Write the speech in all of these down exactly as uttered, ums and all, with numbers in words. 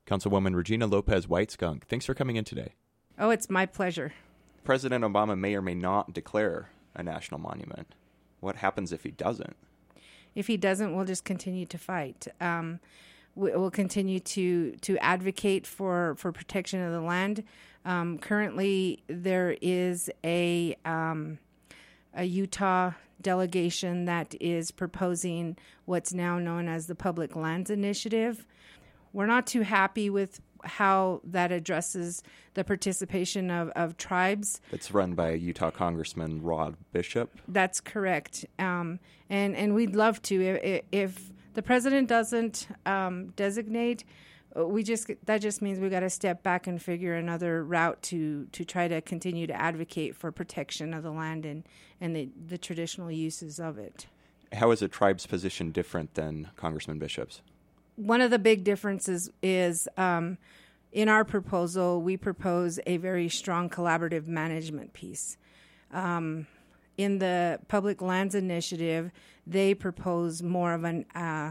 Councilwoman Regina Lopez-White Skunk, thanks for coming in today. Oh, it's my pleasure. President Obama may or may not declare a national monument. What happens if he doesn't? If he doesn't, we'll just continue to fight. Um, we'll continue to to advocate for, for protection of the land. Um, currently, there is a um, a Utah delegation that is proposing what's now known as the Public Lands Initiative. We're not too happy with how that addresses the participation of, of tribes. It's run by Utah Congressman Rod Bishop. That's correct. Um, and, and we'd love to. If, if the president doesn't um, designate, we just that just means we got to step back and figure another route to, to try to continue to advocate for protection of the land and, and the, the traditional uses of it. How is a tribe's position different than Congressman Bishop's? One of the big differences is um, in our proposal, we propose a very strong collaborative management piece. Um, in the Public Lands Initiative, they propose more of an uh,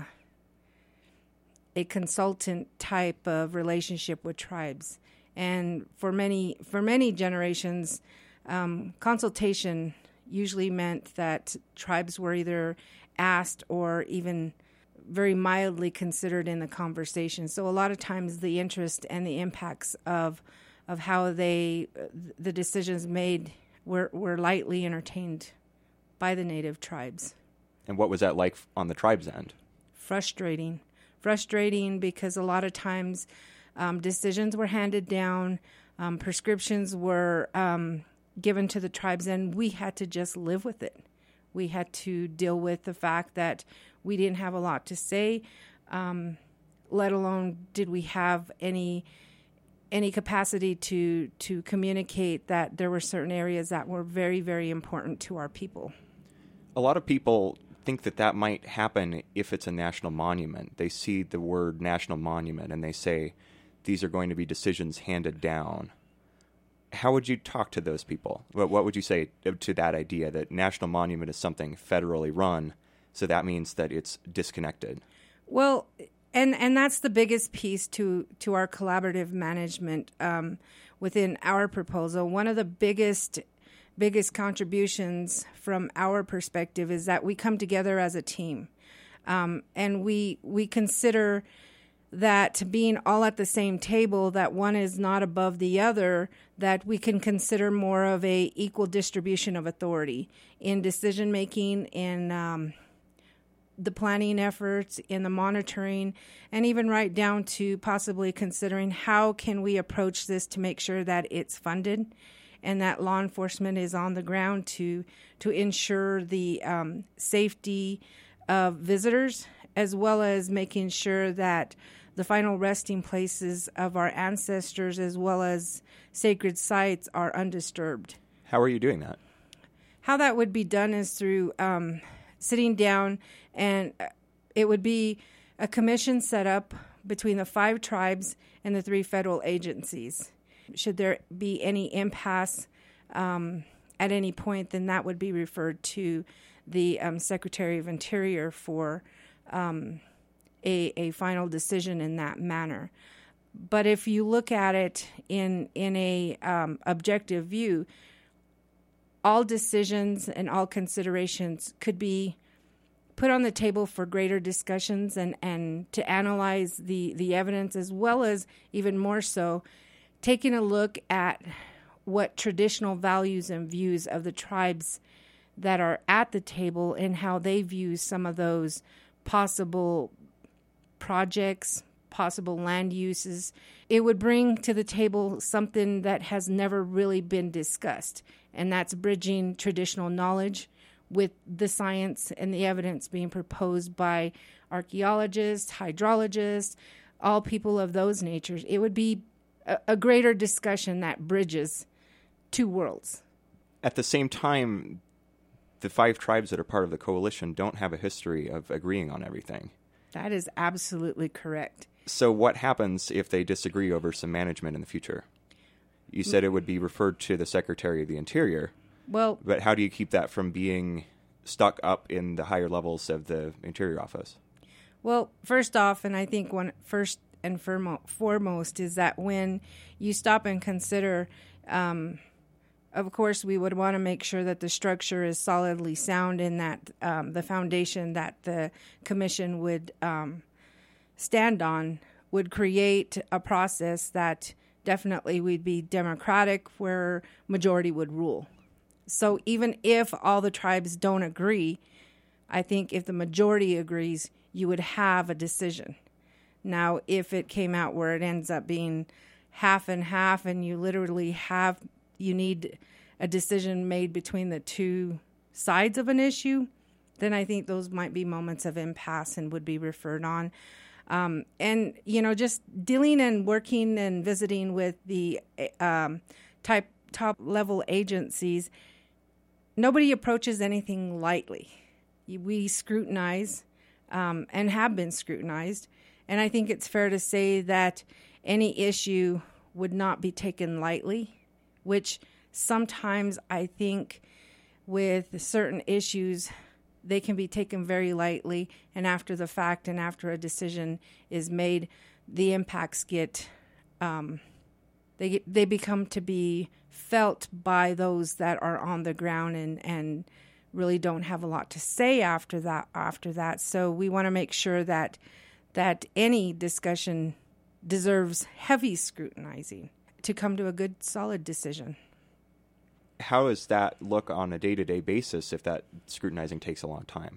a consultant type of relationship with tribes, and for many for many generations, um, consultation usually meant that tribes were either asked or even very mildly considered in the conversation. So a lot of times the interest and the impacts of of how they the decisions made were, were lightly entertained by the native tribes. And what was that like on the tribe's end? Frustrating. Frustrating because a lot of times um, decisions were handed down, um, prescriptions were um, given to the tribes, and we had to just live with it. We had to deal with the fact that we didn't have a lot to say, um, let alone did we have any any capacity to to communicate that there were certain areas that were very, very important to our people. A lot of people think that that might happen if it's a national monument. They see the word national monument and they say, these are going to be decisions handed down. How would you talk to those people? What, what would you say to that idea that national monument is something federally run, so that means that it's disconnected? Well, and and that's the biggest piece to, to our collaborative management um, within our proposal. One of the biggest biggest contributions from our perspective is that we come together as a team, um, and we we consider that being all at the same table, that one is not above the other, that we can consider more of a equal distribution of authority in decision making, in um, the planning efforts, in the monitoring, and even right down to possibly considering how can we approach this to make sure that it's funded and that law enforcement is on the ground to to ensure the um, safety of visitors, as well as making sure that the final resting places of our ancestors as well as sacred sites are undisturbed. How are you doing that? How that would be done is through um, sitting down, and it would be a commission set up between the five tribes and the three federal agencies. Should there be any impasse um, at any point, then that would be referred to the um, Secretary of Interior for um, a, a final decision in that manner. But if you look at it in in a um, objective view, all decisions and all considerations could be put on the table for greater discussions and, and to analyze the, the evidence, as well as even more so taking a look at what traditional values and views of the tribes that are at the table and how they view some of those possible projects, possible land uses. It would bring to the table something that has never really been discussed, and that's bridging traditional knowledge with the science and the evidence being proposed by archaeologists, hydrologists, all people of those natures. It would be a, a greater discussion that bridges two worlds. At the same time, the five tribes that are part of the coalition don't have a history of agreeing on everything. That is absolutely correct. So what happens if they disagree over some management in the future? You said it would be referred to the Secretary of the Interior. Well, but how do you keep that from being stuck up in the higher levels of the Interior Office? Well, first off, and I think one first and foremost is that when you stop and consider, um, of course, we would want to make sure that the structure is solidly sound and that um, the foundation that the commission would um, stand on would create a process that definitely would be democratic, where majority would rule. So even if all the tribes don't agree, I think if the majority agrees, you would have a decision. Now, if it came out where it ends up being half and half, and you literally have, you need a decision made between the two sides of an issue, then I think those might be moments of impasse and would be referred on. Um, and, you know, just dealing and working and visiting with the um, type top level agencies, nobody approaches anything lightly. We scrutinize um, and have been scrutinized. And I think it's fair to say that any issue would not be taken lightly, which sometimes I think with certain issues, they can be taken very lightly, and after the fact and after a decision is made, the impacts get, um, they get, they become to be felt by those that are on the ground and, and really don't have a lot to say after that. After that, so we want to make sure that that any discussion deserves heavy scrutinizing to come to a good, solid decision. How does that look on a day-to-day basis if that scrutinizing takes a long time?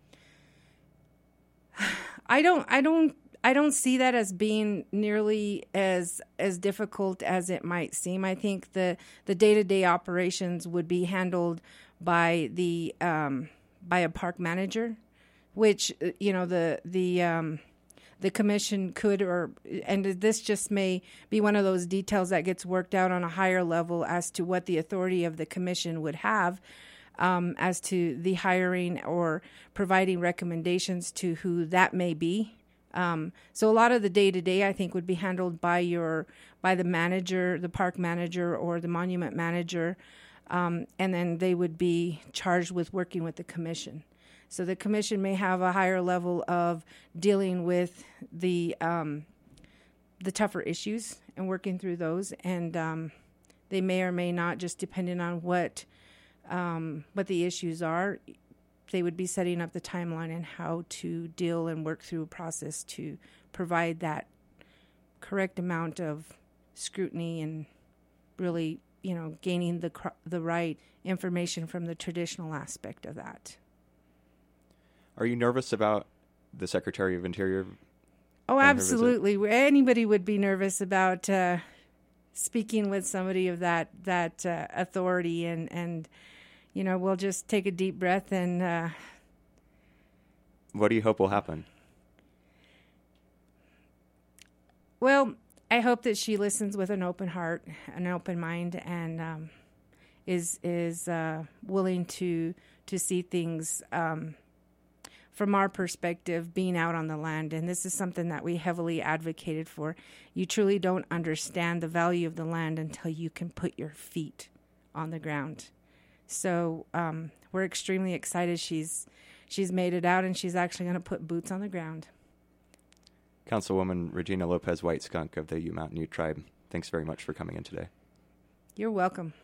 I don't I don't I don't see that as being nearly as as difficult as it might seem. I think the, the day-to-day operations would be handled by the um, by a park manager, which you know the the um, the commission could, or and this just may be one of those details that gets worked out on a higher level as to what the authority of the commission would have um, as to the hiring or providing recommendations to who that may be. Um, so a lot of the day-to-day, I think, would be handled by your by the manager, the park manager, or the monument manager, um, and then they would be charged with working with the commission. So the commission may have a higher level of dealing with the um, the tougher issues and working through those, and um, they may or may not, just depending on what um, what the issues are, they would be setting up the timeline and how to deal and work through a process to provide that correct amount of scrutiny and really, you know, gaining the the right information from the traditional aspect of that. Are you nervous about the Secretary of Interior? Oh, absolutely. Anybody would be nervous about uh, speaking with somebody of that that uh, authority, and, and you know, we'll just take a deep breath and. Uh, what do you hope will happen? Well, I hope that she listens with an open heart, an open mind, and um, is is uh, willing to to see things. Um, From our perspective, being out on the land, and this is something that we heavily advocated for. You truly don't understand the value of the land until you can put your feet on the ground. So um, we're extremely excited she's she's made it out, and she's actually going to put boots on the ground. Councilwoman Regina Lopez White Skunk of the Ute Mountain Ute Tribe, thanks very much for coming in today. You're welcome.